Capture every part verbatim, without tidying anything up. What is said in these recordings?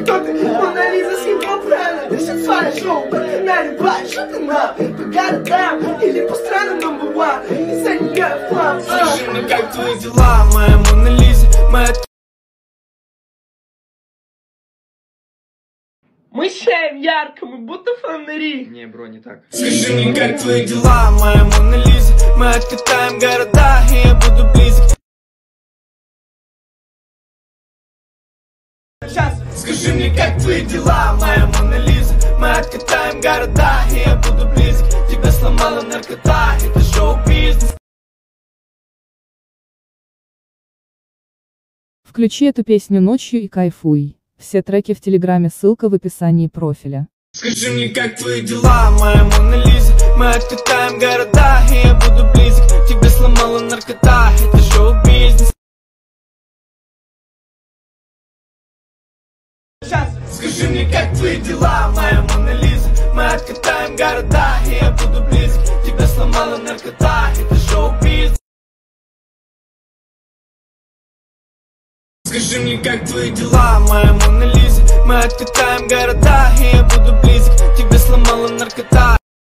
кто ты? Мона Лиза с его правильно. Сексуальное шоу, погнали, бать, что ты нам? По городам или по странам number one? И за нее в план. Скажи мне, как твои дела, моя Мона Лиза, моя... Мы сияем ярко, мы будто фонари. Не, бро, не так. Скажи мне, как твои дела, моя Мона Лиза, мы откатаем города, и я буду близок. Сейчас. Скажи мне, как твои дела, моя Мона Лиза, мы откатаем города, и я буду близок. Тебя сломала наркота, это шоу-бизнес. Включи эту песню ночью и кайфуй. Все треки в Телеграме, ссылка в описании профиля. Скажи мне, как твои дела, моя Мона Лиза, мы откатаем города, и я буду близок. Тебя сломала наркота, это шоу-бизнес. Сейчас. Скажи мне, как твои дела, моя Мона Лиза, мы откатаем города, и я буду близок. Тебя сломала наркота, это шоу-бизнес. Скажи мне, как твои дела, моя Мона Лиза, мы откатаем города, и я буду близок. Тебя сломала наркота.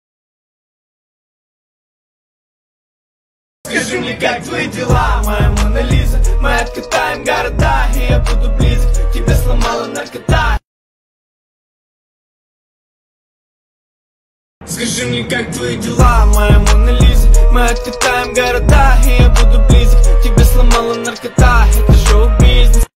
Скажи мне, как твои дела, моя Мона Лиза, мы откатаем города, и я буду близок. Тебя сломала наркота. Скажи мне, как твои дела, моя Мона Лиза, мы откатаем города, и я буду близок. Тебя сломала наркота, это шоу-бизнес.